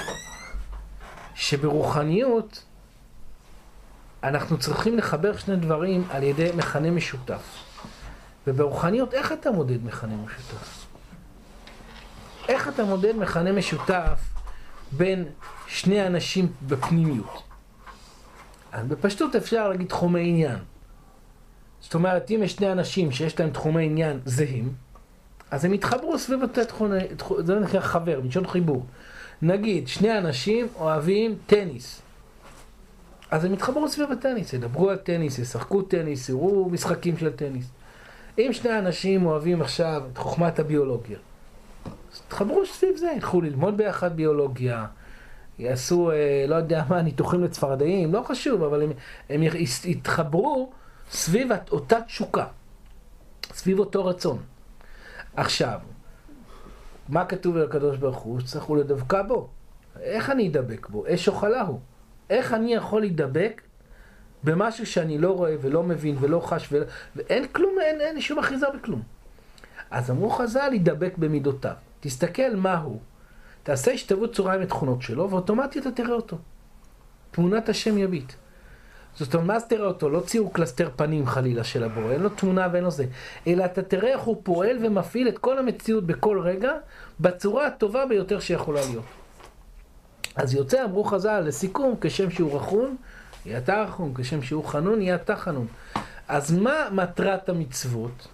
שברוחניות אנחנו צריכים לחבר שני דברים על ידי מכנה משותף. וברוחניות, איך אתה מודד מכנה משותף? איך אתה מודד מכנה משותף בין שני אנשים בפנימיות? אז בפשטות אפשר להגיד תחומי עניין. זאת אומרת, אם יש שני אנשים שיש להם תחומי עניין זהים, אז הם יתחברו סביב אותה תחומי, זה נקרא חבר, מלשון חיבור. נגיד, שני אנשים אוהבים טניס. אז הם יתחברו סביב הטניס, ידברו על טניס, ישחקו טניס, יראו משחקים של טניס. אם שני אנשים אוהבים עכשיו את חוכמת הביולוגיה, אז תחברו סביב זה, ילכו ללמוד ביחד ביולוגיה, יעשו, לא יודע מה, ניתוחים לצפרדעים, לא חשוב, אבל הם יתחברו סביב אותה תשוקה, סביב אותו רצון. עכשיו, מה כתוב על הקדוש ברוך הוא? צריכו לדבקה בו. איך אני אדבק בו? אש אוכלה הוא. איך אני יכול להידבק במשהו שאני לא רואה ולא מבין ולא חש ואין כלום, אין שום אחיזה בכלום. אז אמרו חז"ל, להידבק במידותיו. תסתכל מה הוא. תעשה השתוות צורה עם התכונות שלו, ואוטומטית אתה תראה אותו. תמונת השם יביט. זאת אומרת, מה אז תראה אותו? לא ציור קלסטר פנים חלילה של הבורא, אין לו תמונה ואין לו זה. אלא אתה תראה איך הוא פועל ומפעיל את כל המציאות בכל רגע, בצורה הטובה ביותר שיכולה להיות. אז יוצא, אמרו חז"ל, לסיכום, כשם שהוא רחום, יהיה אתה רחום, כשם שהוא חנון, יהיה אתה חנון. אז מה מטרת המצוות?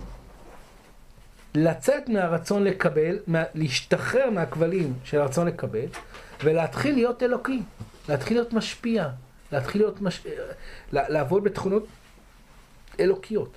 לצאת מהרצון לקבל, להשתחרר מהכבלים של הרצון לקבל, ולהתחיל להיות אלוקי, להתחיל להיות משפיע, להתחיל להיות לעבוד בתכונות אלוקיות.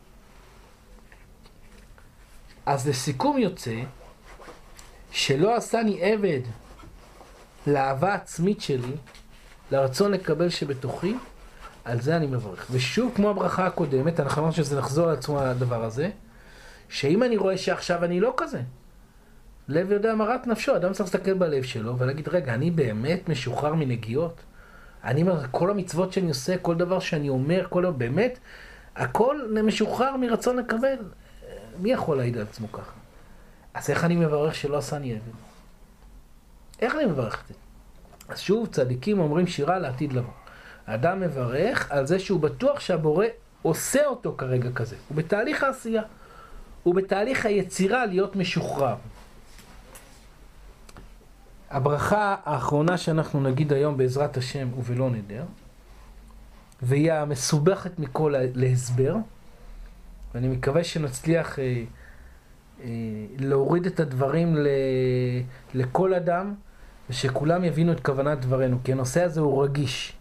אז לסיכום יוצא, שלא עשני עבד לאהבה עצמית שלי, לרצון לקבל שבתוכי, על זה אני מברך. ושוב, כמו הברכה הקודמת, אנחנו אמרנו שזה נחזור על עצמו הדבר הזה, שאם אני רואה שעכשיו אני לא כזה, לב יודע מרת נפשו, אדם צריך להסתכל בלב שלו ולהגיד, רגע, אני באמת משוחרר מנגיעות? אני אומר, כל המצוות שאני עושה, כל דבר שאני אומר, באמת, הכל משוחרר מרצון לקבל. מי יכול להעיד על עצמו ככה? אז איך אני מברך שלא עשני עבד? איך אני מברך את זה? אז שוב, צדיקים אומרים שירה לעתיד לבוא. האדם מברך על זה שהוא בטוח שהבורא עושה אותו כרגע כזה. הוא בתהליך העשייה. הוא בתהליך היצירה להיות משוחרר. הברכה האחרונה שאנחנו נגיד היום בעזרת השם ובלא נדר, והיא המסובכת מכל להסבר, ואני מקווה שנצליח להוריד את הדברים לכל אדם, ושכולם יבינו את כוונת דברנו, כי הנושא הזה הוא רגיש.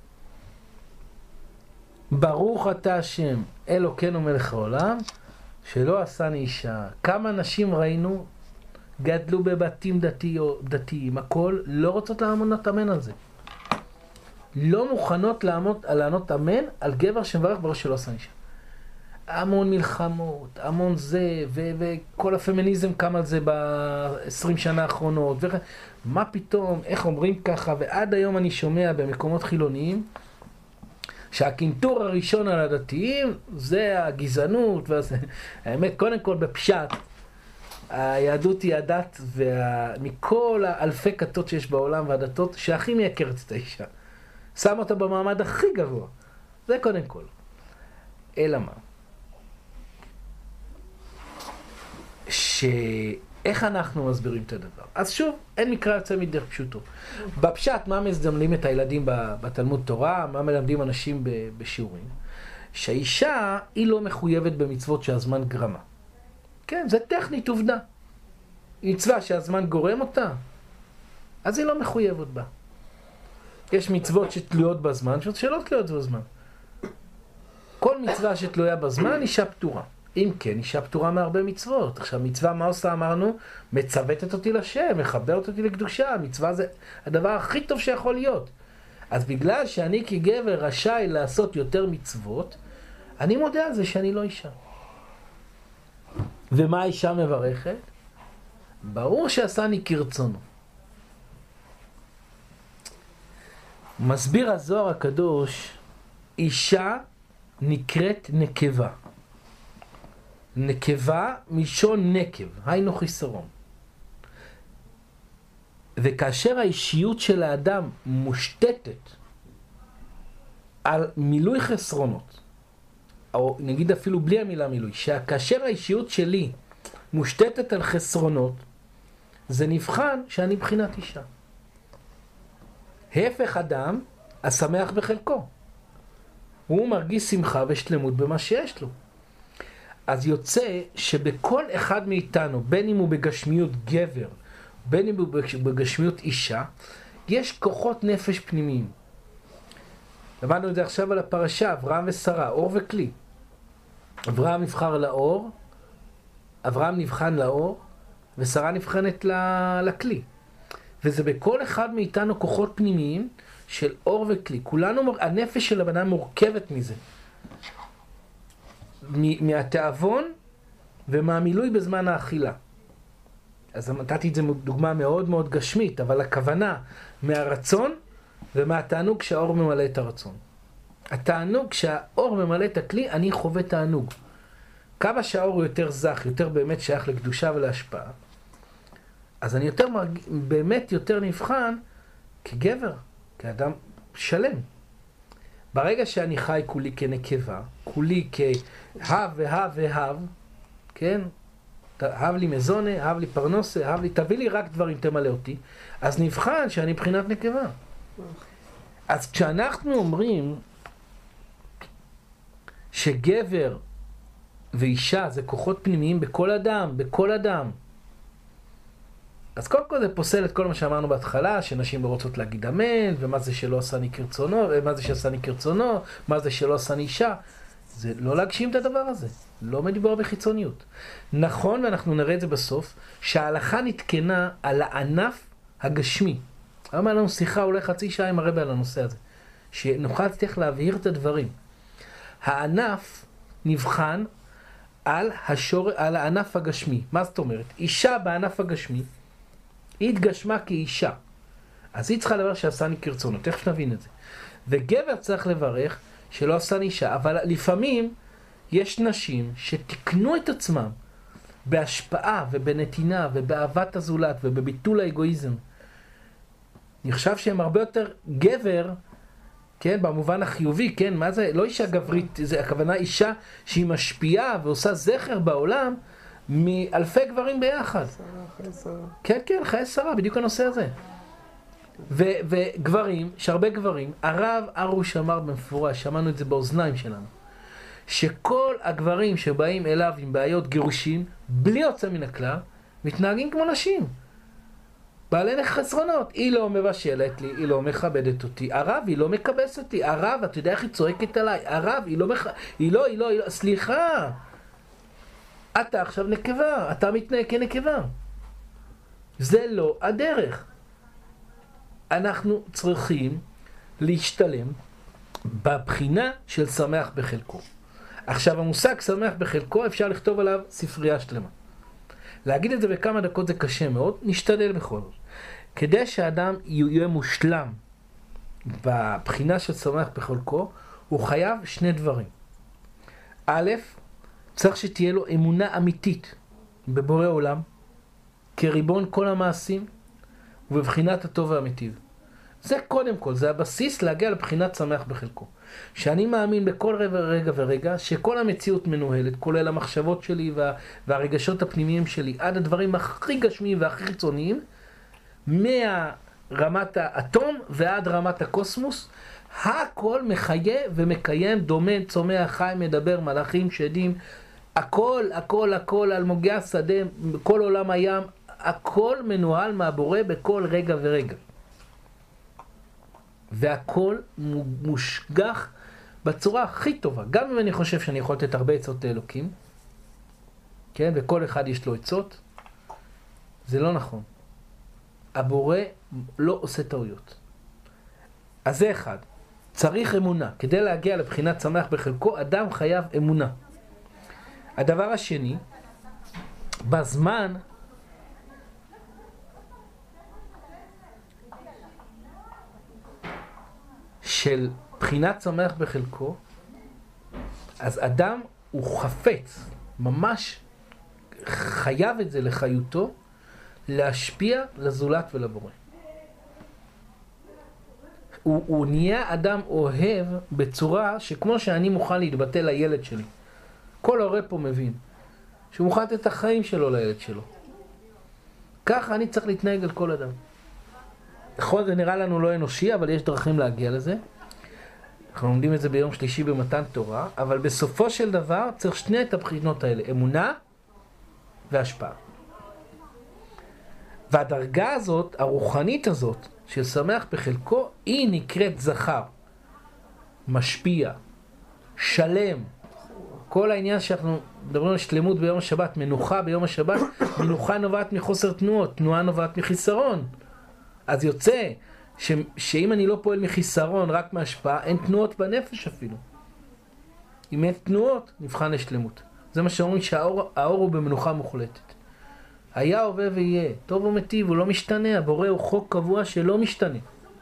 ברוך אתה השם, אלוקינו מלך העולם, שלא עשני אישה. כמה נשים ראינו, גדלו בבתים דתיים, הכל, לא רוצות לענות אמן על זה. לא מוכנות לענות אמן על גבר שמברך ברוך שלא עשני אישה. המון מלחמות, המון זה, וכל הפמיניזם קם על זה ב-20 שנה האחרונות. מה פתאום, איך אומרים ככה, ועד היום אני שומע במקומות חילוניים, שהקינטור הראשון על הדתיים זה הגזענות. האמת, קודם כל בפשט, היהדות היא הדת, מכל האלפי כתות שיש בעולם והדתות, שהכי מייקרת את האישה. שם אותה במעמד הכי גבוה. זה קודם כל. אלא מה? איך אנחנו מסבירים את הדבר? אז שוב, אין מקרא יוצא מדרך פשוטו. בפשט, מה מזמנים את הילדים בתלמוד תורה? מה מלמדים אנשים בשיעורים? שהאישה היא לא מחויבת במצוות שהזמן גרמה. כן, זה טכנית עובדה. מצווה שהזמן גורם אותה, אז היא לא מחויבת בה. יש מצוות שתלויות בזמן, שלא תלויות בזמן. כל מצווה שתלויה בזמן, אישה פטורה. אם כן, אישה פטורה מהרבה מצוות. עכשיו, מצווה, מה עושה? אמרנו, מצוותת אותי לשם, מחברת אותי לקדושה. מצווה זה הדבר הכי טוב שיכול להיות. אז בגלל שאני כגבר רשאי לעשות יותר מצוות, אני מודה על זה שאני לא אישה. ומה האישה מברכת? ברור שעשני כרצונו. מסביר הזוהר הקדוש, אישה נקראת נקבה. נקבה משון נקב, היינו חיסרון. וכאשר האישיות של האדם מושתתת על מילוי חסרונות, או נגיד אפילו בלי המילה מילוי, שכאשר האישיות שלי מושתתת על חסרונות, זה נבחן שאני בחינת אישה. הפך אדם השמח בחלקו. הוא מרגיש שמחה ושלמות במה שיש לו. אז יוצא שבכל אחד מאיתנו, בין אם הוא בגשמיות גבר, בין אם הוא בגשמיות אישה, יש כוחות נפש פנימיים. למדנו את זה עכשיו על הפרשה, אברהם ושרה, אור וכלי. אברהם נבחר לאור, אברהם נבחן לאור, ושרה נבחנת לכלי. וזה בכל אחד מאיתנו כוחות פנימיים של אור וכלי. כולנו, הנפש של הבנה מורכבת מזה. מהתאבון ומהמילוי בזמן האכילה. אז נתתי את זה דוגמה מאוד מאוד גשמית, אבל הכוונה מהרצון ומהתענוג שהאור ממלא את הרצון. התענוג שהאור ממלא את הכלי, אני חווה תענוג. כמה שהאור הוא יותר זך, יותר באמת שייך לקדושה ולהשפעה, אז אני באמת יותר נבחן כגבר, כאדם שלם. ברגע שאני חי כולי כנקבה, כולי כהב והב והב, כן? הב לי מזונה, הב לי פרנסה, הב לי, תביא לי רק דברים, תמלא אותי, אז נבחן שאני מבחינת נקבה. אז כשאנחנו אומרים שגבר ואישה זה כוחות פנימיים בכל אדם, בכל אדם, אז קודם כל זה פוסל את כל מה שאמרנו בהתחלה, שנשים לא רוצות להגיד אמן, ומה זה שלא עשני כרצונו, ומה זה שעשני כרצונו, מה זה שלא עשני אישה. זה לא להגשים את הדבר הזה, לא מדובר בחיצוניות. נכון, ואנחנו נראה את זה בסוף, שההלכה נתקנה על הענף הגשמי. היום היה לנו שיחה אולי חצי שעה עם הרבי על הנושא הזה, שנוכל להצליח להבהיר את הדברים. הענף נבחן על הענף הגשמי. מה זאת אומרת? אישה בענף הגשמי, היא התגשמה כאישה. אז היא צריכה לברך שעשני כרצונו, תכף נבין את זה. וגבר צריך לברך שלא עשני אישה, אבל לפעמים יש נשים שתקנו את עצמם בהשפעה ובנתינה ובאהבת הזולת ובביטול האגואיזם. אני חושב שהם הרבה יותר גבר, כן, במובן החיובי, כן, מה זה? לא אישה גברית, זה הכוונה אישה שהיא משפיעה ועושה זכר בעולם מאלפי גברים ביחד. חיי שרה. כן, כן, חיי שרה, בדיוק הנושא הזה. וגברים, שהרבה גברים, הרב ארוש אמר במפורש, שמענו את זה באוזניים שלנו, שכל הגברים שבאים אליו עם בעיות גירושים, בלי יוצא מן הכלל, מתנהגים כמו נשים. בעלי חסרונות. היא לא מבשלת לי, היא לא מכבדת אותי. הרב, היא לא מקבס אותי. הרב, אתה יודע איך היא צועקת עליי? הרב, היא לא, סליחה. אתה עכשיו נקבה, אתה מתנהג כנקבה. זה לא הדרך. אנחנו צריכים להשתלם בבחינה של שמח בחלקו. עכשיו, המושג שמח בחלקו, אפשר לכתוב עליו ספרייה שלמה. להגיד את זה בכמה דקות זה קשה מאוד, נשתדל בכל זאת. כדי שהאדם יהיה מושלם בבחינה של שמח בחלקו, הוא חייב שני דברים. א', צריך שתהיה לו אמונה אמיתית בבורא עולם, כריבון כל המעשים, ובבחינת הטוב והמיטיב. זה קודם כל, זה הבסיס להגיע לבחינת שמח בחלקו. שאני מאמין בכל רגע ורגע שכל המציאות מנוהלת, כולל המחשבות שלי והרגשות הפנימיים שלי, עד הדברים הכי גשמיים והכי חיצוניים, מהרמת האטום ועד רמת הקוסמוס, הכל מחיה ומקיים, דומן, צומח, חי, מדבר, מלאכים, שדים, הכל על מוגי השדה, כל עולם הים, הכל מנוהל מהבורא בכל רגע ורגע. והכל מושגח בצורה הכי טובה. גם אם אני חושב שאני יכול לתת הרבה עצות לאלוקים, כן? וכל אחד יש לו עצות, זה לא נכון. הבורא לא עושה טעויות. אז זה אחד. צריך אמונה. כדי להגיע לבחינת שמח בחלקו, אדם חייב אמונה. הדבר השני, בזמן של בחינת שמח בחלקו, אז אדם הוא חפץ, ממש חייב את זה לחיותו, להשפיע לזולת ולבורא. הוא נהיה אדם אוהב בצורה שכמו שאני מוכן להתבטא לילד שלי. כל הורה פה מבין שהוא מוכן לתת את החיים שלו לילד שלו. ככה אני צריך להתנהג על כל אדם. נכון, זה נראה לנו לא אנושי, אבל יש דרכים להגיע לזה. אנחנו לומדים את זה ביום שלישי במתן תורה, אבל בסופו של דבר צריך שני את הבחינות האלה, אמונה והשפעה. והדרגה הזאת, הרוחנית הזאת, של שמח בחלקו, היא נקראת זכר, משפיע, שלם. כל העניין שאנחנו מדברים על שלמות ביום השבת, מנוחה ביום השבת, מנוחה נובעת מחוסר תנועות, תנועה נובעת מחיסרון. אז יוצא שאם אני לא פועל מחיסרון, רק מהשפעה, אין תנועות בנפש אפילו. אם אין תנועות, נבחן לשלמות. זה מה שאומרים שהאור הוא במנוחה מוחלטת. היה הווה ויהיה, טוב ומטיב, הוא לא משתנה, הבורא הוא חוק קבוע שלא משתנה.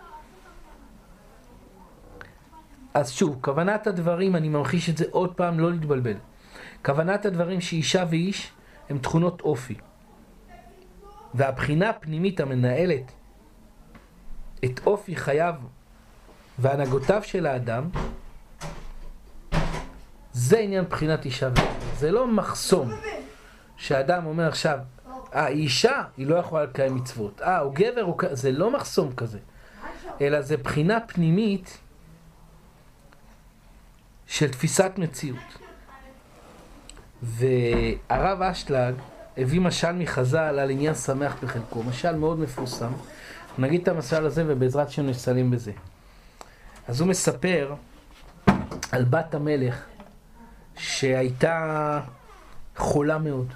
אז שוב, כוונת הדברים, אני ממחיש את זה עוד פעם, לא להתבלבל. כוונת הדברים שאישה ואיש הם תכונות אופי. והבחינה הפנימית המנהלת את אופי חייו והנהגותיו של האדם, זה עניין בחינת אישה ואיש. זה לא מחסום שהאדם אומר עכשיו, היא אישה, היא לא יכולה לקיים מצוות. הוא גבר, זה לא מחסום כזה. אלא זה בחינה פנימית של תפיסת מציאות. והרב אשלג הביא משל מחז"ל על עניין שמח בחלקו. משל מאוד מפורסם. נגיד את המשל הזה ובעזרת שם נסלים בזה. אז הוא מספר על בת המלך שהייתה חולה מאוד.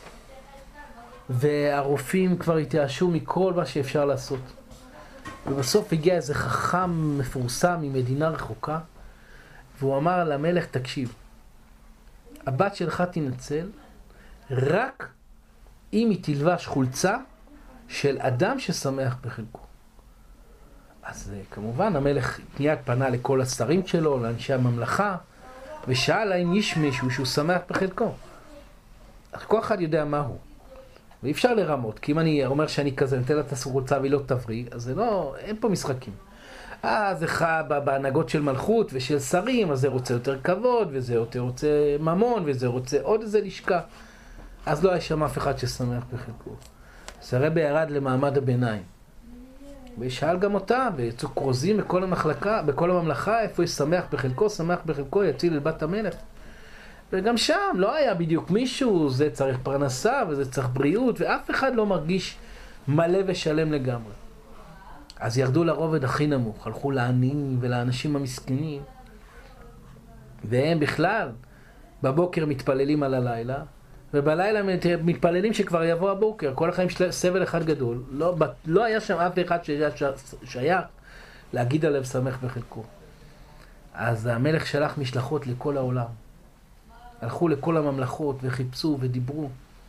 והרופאים כבר התייאשו מכל מה שאפשר לעשות. ובסוף הגיע איזה חכם מפורסם ממדינה רחוקה, והוא אמר למלך, תקשיב, הבת שלך תנצל רק אם היא תלבש חולצה של אדם ששמח בחלקו. אז כמובן המלך מיד פנה לכל השרים שלו, לאנשי הממלכה, ושאל האם יש מישהו שהוא שמח בחלקו. אז כל אחד יודע מה הוא. ואי אפשר לרמות, כי אם אני אומר שאני כזה, נתן לה את החולצה והיא לא תבריא, אז זה לא, אין פה משחקים. אז בהנהגות של מלכות ושל שרים, אז זה רוצה יותר כבוד, וזה יותר רוצה ממון, וזה רוצה עוד איזה לשכה. אז לא היה שם אף אחד ששמח בחלקו. אז הרבי ירד למעמד הביניים. ושאל גם אותה, ויצאו כרוזים בכל הממלכה, איפה יש שמח בחלקו, יציל את בת המלך. וגם שם לא היה בדיוק מישהו, זה צריך פרנסה וזה צריך בריאות, ואף אחד לא מרגיש מלא ושלם לגמרי. אז ירדו לרובד הכי נמוך, הלכו לעניים ולאנשים המסכנים, והם בכלל בבוקר מתפללים על הלילה, ובלילה מתפללים שכבר יבוא הבוקר, כל החיים סבל אחד גדול. לא היה שם אף אחד שהיה שייך להגיד עליו שמח בחלקו. אז המלך שלח משלחות לכל העולם. הלכו לכל הממלכות וחיפשו ודיברו.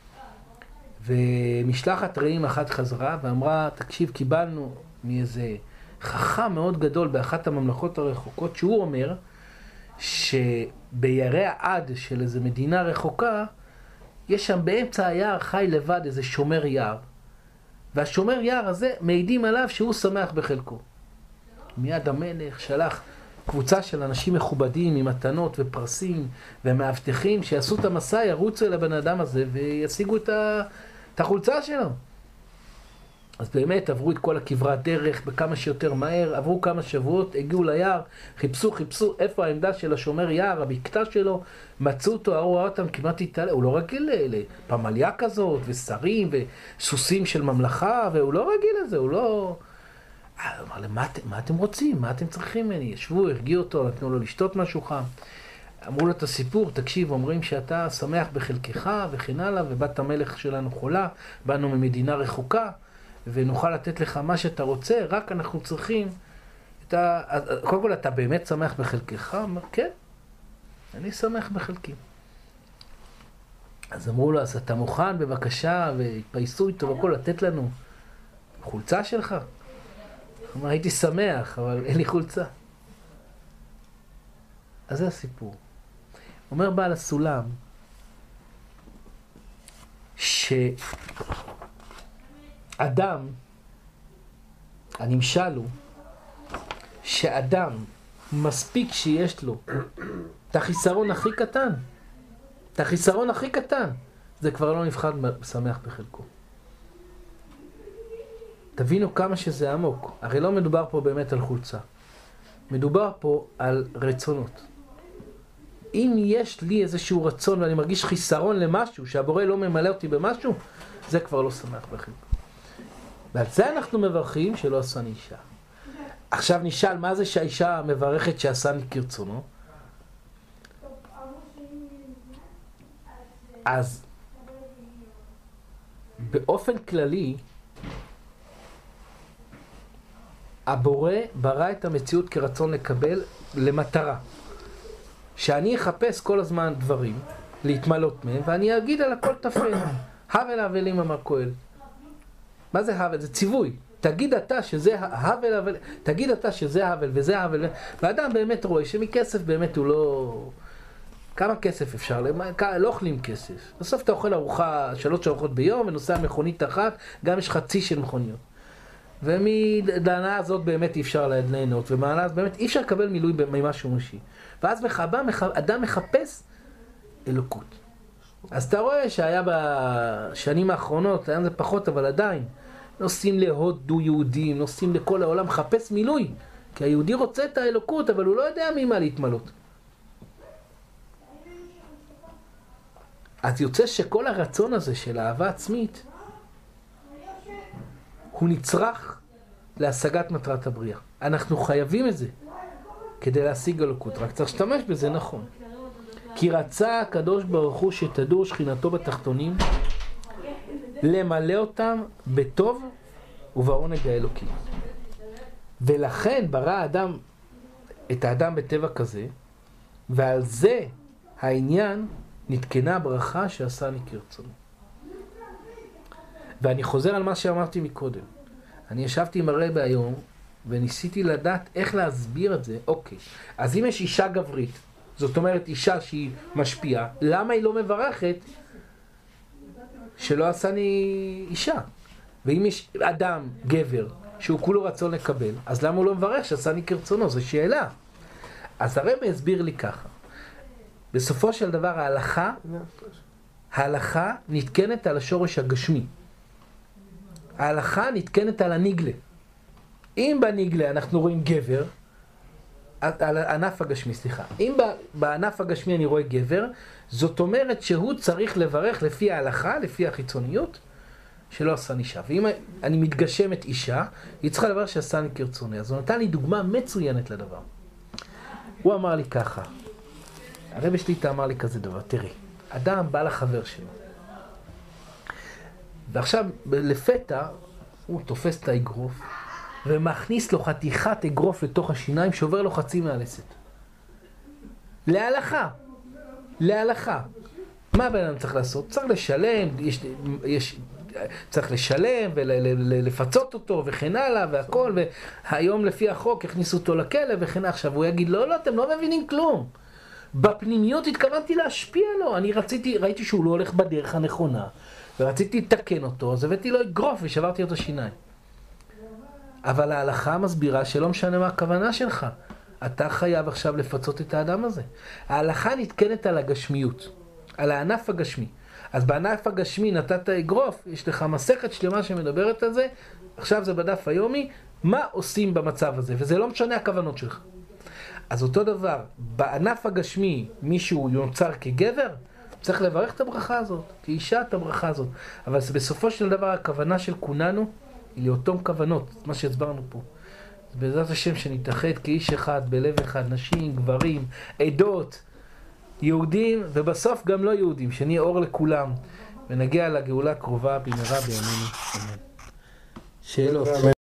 ומשלחת רעים אחת חזרה ואמרה, תקשיב, קיבלנו מאיזה חכם מאוד גדול באחת הממלכות הרחוקות, שהוא אומר שבירי העד של איזו מדינה רחוקה, יש שם באמצע היער חי לבד איזה שומר יער. והשומר יער הזה מעידים עליו שהוא שמח בחלקו. מיד המלך שלח קבוצה של אנשים מכובדים עם מתנות ופרסים ומאבטחים שיעשו את המסע, ירוצו אל הבן אדם הזה וישיגו את החולצה שלו. אז באמת עברו את כל הכברת דרך בכמה שיותר מהר, עברו כמה שבועות, הגיעו ליער, חיפשו איפה העמדה של השומר יער, המקטע שלו, מצאו אותו, ראו אותם, כמעט התעלה, הוא לא רגיל לפמליה כזאת, ושרים וסוסים של ממלכה, והוא לא רגיל לזה, הוא לא... הוא אמר להם, מה אתם רוצים? מה אתם צריכים ממני? ישבו, הרגיעו אותו, נתנו לו לשתות משהו חם. אמרו לו את הסיפור, תקשיב, אומרים שאתה שמח בחלקך וכן הלאה, ובת המלך שלנו חולה, באנו ממדינה רחוקה, ונוכל לתת לך מה שאתה רוצה, רק אנחנו צריכים קודם כל, אתה באמת שמח בחלקך? אמר, כן, אני שמח בחלקי. אז אמרו לו, אז אתה מוכן בבקשה, והתפייסו איתו וכל, לתת לנו חולצה שלך? אמר, הייתי שמח, אבל אין לי חולצה. אז זה הסיפור. אומר בעל הסולם, שאדם, הנמשל הוא, שאדם מספיק שיש לו את החיסרון הכי קטן, את החיסרון הכי קטן, זה כבר לא נבחר שמח בחלקו. תבינו כמה שזה עמוק. הרי לא מדובר פה באמת על חולצה. מדובר פה על רצונות. אם יש לי איזשהו רצון ואני מרגיש חיסרון למשהו, שהבורא לא ממלא אותי במשהו, זה כבר לא שמח בחלקו. ועל זה אנחנו מברכים שלא עשני אישה. עכשיו נשאל, מה זה שהאישה מברכת שעשני כרצונו? אז באופן כללי, הבורא ברא את המציאות כרצון לקבל למטרה. שאני אחפש כל הזמן דברים, להתמלות מהם, ואני אגיד על הכל תפל. הבל הבלים אמר קהלת. מה זה הבל? זה ציווי. תגיד אתה שזה הבל, תגיד אתה שזה הבל וזה הבל. ואדם באמת רואה שמכסף באמת הוא לא... כמה כסף אפשר? לא אוכלים כסף. בסוף אתה אוכל ארוחה, 3 ארוחות ביום, ונוסע מכונית אחת, גם יש חצי של מכוניות. ומהנאה הזאת באמת אי אפשר ליהנות, ומהנאה הזאת באמת אי אפשר לקבל מילוי ממשהו מושי. ואז אדם מחפש אלוקות. אז אתה רואה שהיה בשנים האחרונות, היה זה פחות, אבל עדיין, נוסעים להודו יהודים, נוסעים לכל העולם, מחפש מילוי. כי היהודי רוצה את האלוקות, אבל הוא לא יודע ממה להתמלות. אז יוצא שכל הרצון הזה של אהבה עצמית, הוא נצרך להשגת מטרת הבריאה. אנחנו חייבים את זה כדי להשיג אלוקות, רק צריך להשתמש בזה נכון. כי רצה הקדוש ברוך הוא שתדור שכינתו בתחתונים, למלא אותם בטוב ובעונג האלוקי. ולכן ברא האדם את האדם בטבע כזה, ועל זה העניין נתקנה הברכה שעשני כרצונו. ואני חוזר על מה שאמרתי מקודם. אני ישבתי עם הרב היום, וניסיתי לדעת איך להסביר את זה. אוקיי, אז אם יש אישה גברית, זאת אומרת אישה שהיא משפיעה, למה היא לא מברכת שלא עשני אישה? ואם יש אדם, גבר, שהוא כולו רצון לקבל, אז למה הוא לא מברך שעשני כרצונו? זו שאלה. אז הרב הסביר לי ככה. בסופו של דבר ההלכה נתקנת על השורש הגשמי. ההלכה נתקנת על הנגלה. אם בנגלה אנחנו רואים גבר, על הענף הגשמי, סליחה. אם בענף הגשמי אני רואה גבר, זאת אומרת שהוא צריך לברך לפי ההלכה, לפי החיצוניות, שלא עשה אישה. ואם אני מתגשמת אישה, היא צריכה לברך שעשני כרצוני. אז הוא נתן לי דוגמה מצוינת לדבר. הוא אמר לי ככה, הרב שליטה אמר לי כזה דבר, תראי, אדם בא לחבר שלו, ועכשיו לפתע הוא תופס את האגרוף, ומכניס לו חתיכת אגרוף לתוך השיניים, שובר לו חצי מהלסת. להלכה. להלכה. מה הבן אדם צריך לעשות? צריך לשלם, צריך לשלם ולפצות אותו וכן הלאה והכל, והיום לפי החוק הכניסו אותו לכלא וכן. עכשיו הוא יגיד, לא, אתם לא מבינים כלום. בפנימיות התכוונתי להשפיע לו. אני ראיתי שהוא לא הולך בדרך הנכונה, ורציתי לתקן אותו, אז הבאתי לו אגרוף ושברתי אותו שיניים. אבל ההלכה מסבירה שלא משנה מה הכוונה שלך. אתה חייב עכשיו לפצות את האדם הזה. ההלכה נתקנת על הגשמיות, על הענף הגשמי. אז בענף הגשמי נתת אגרוף, יש לך מסכת שלמה שמדברת על זה, עכשיו זה בדף היומי, מה עושים במצב הזה? וזה לא משנה הכוונות שלך. אז אותו דבר, בענף הגשמי מישהו יונצר כגבר, צריך לברך את הברכה הזאת, כאישה את הברכה הזאת. אבל בסופו של דבר הכוונה של כולנו היא לאותום כוונות, מה שהסברנו פה. בעזרת השם שנתאחד כאיש אחד, בלב אחד, נשים, גברים, עדות, יהודים, ובסוף גם לא יהודים, שנהיה אור לכולם, ונגיע לגאולה הקרובה במהרה בימינו. אמן. שאלות.